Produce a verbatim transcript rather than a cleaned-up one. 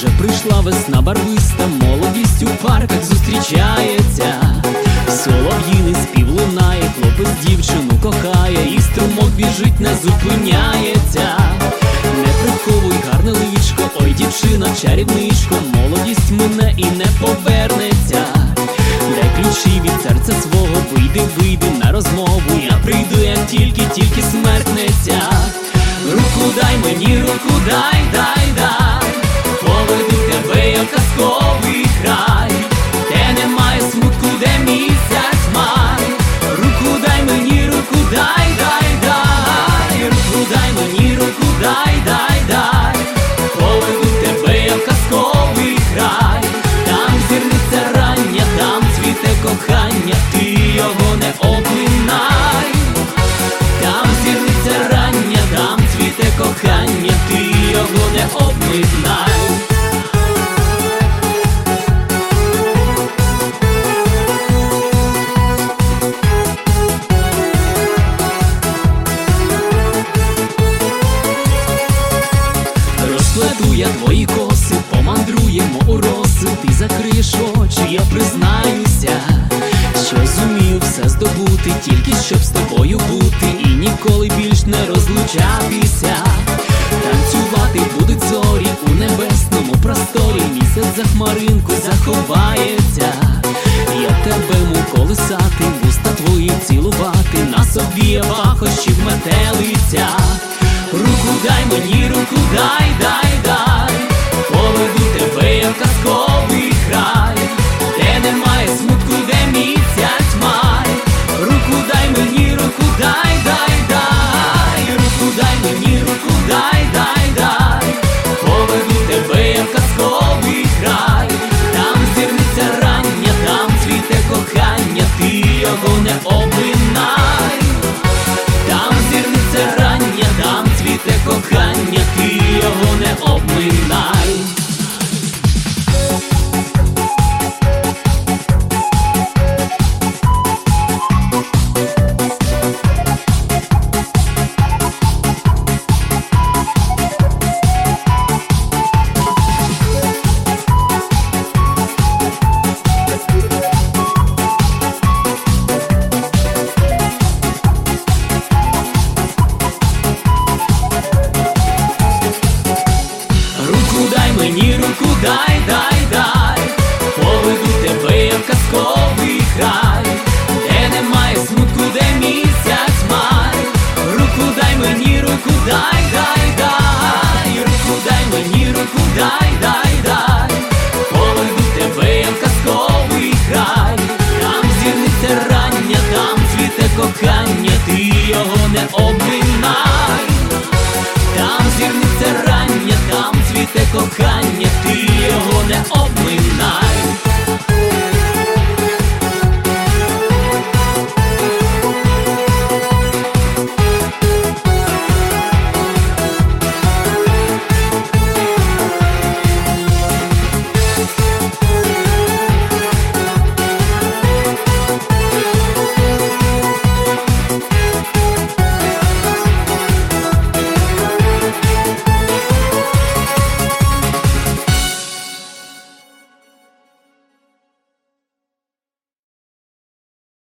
прийшла весна барвиста, молодість у парках зустрічається. Солов'їний спів лунає, хлопець дівчину кохає, і струмок біжить, не зупиняється. Не приховуй гарне личко, ой, дівчино, чарівничко, молодість мине і не повернеться. Дай ключі від серця свого, вийди, вийди на розмову, я прийду, як тільки, тільки смеркнеться. Руку дай мені, руку дай, дай, дай, поведу тебе, як казковий край, де немає смутку, де місяць май. Руку дай мені, руку дай, дай, дай, руку дай мені, руку дай, дай, дай, поведу тебе, як казковий край. Там зірниця рання, там цвіте кохання, ти його не обминай. Там зірниця рання, там цвіте кохання, ти його не обминай. Розкладу я твої коси, помандруємо у роси, ти закриєш очі, я признаюся, що зумів все здобути, тільки щоб з тобою бути і ніколи більш не розлучатися. Танцювати будуть зорі у небесному просторі, місяць за хмаринку заховається. Я тебе мов колисати, вуста твої цілувати, на собі пахощів метелиця. Руку дай мені, руку дай, дай, дай, поведу тебе, як казковий край, де немає смутку, де місяць май. Руку дай мені, руку дай, дай, дай, руку дай мені, руку дай, дай, дай, поведу тебе, як казковий край. Там зірниця рання, там цвіте кохання, ти його не обминай. Там зірниця рання, там цвіте кохання, ти його не обминай. Мені руку дай, дай, дай, поведу тебе, як казковий край, де немає смутку, де місяць май. Руку дай мені, руку дай, дай, дай, руку дай мені, руку дай, дай, дай, поведу тебе, як казковий край. Там зірниця рання, там цвіте кохання, ти його не обминай. Там зірниця рання, там цвіте кохання, ти його не обминай.